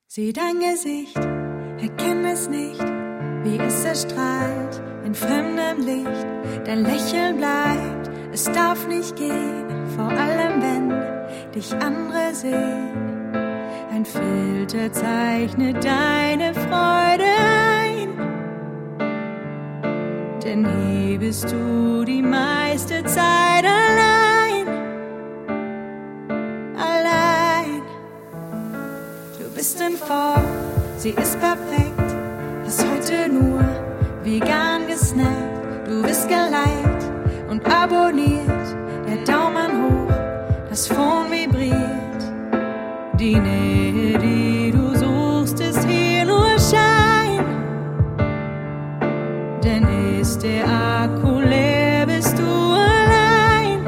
Sieh dein Gesicht, erkenn es nicht, wie es erstrahlt in fremdem Licht. Dein Lächeln bleibt, es darf nicht gehen, vor allem wenn dich andere sehen. Ein Filter zeichnet deine Freude ein, denn hier bist du die meiste Zeit allein. Allein. Du bist in Form, sie ist perfekt, hast heute nur vegan gesnackt. Du bist geliked und abonniert, der Daumen hoch, das Phone vibriert. Die Nähe, die du suchst, ist hier nur Schein. Denn ist der Akku leer, bist du allein.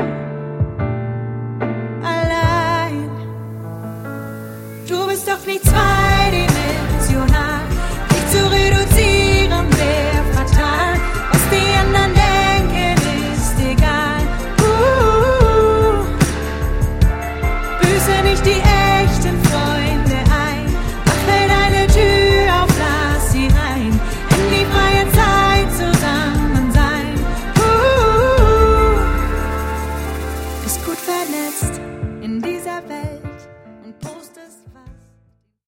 Allein. Du bist doch nicht zwei.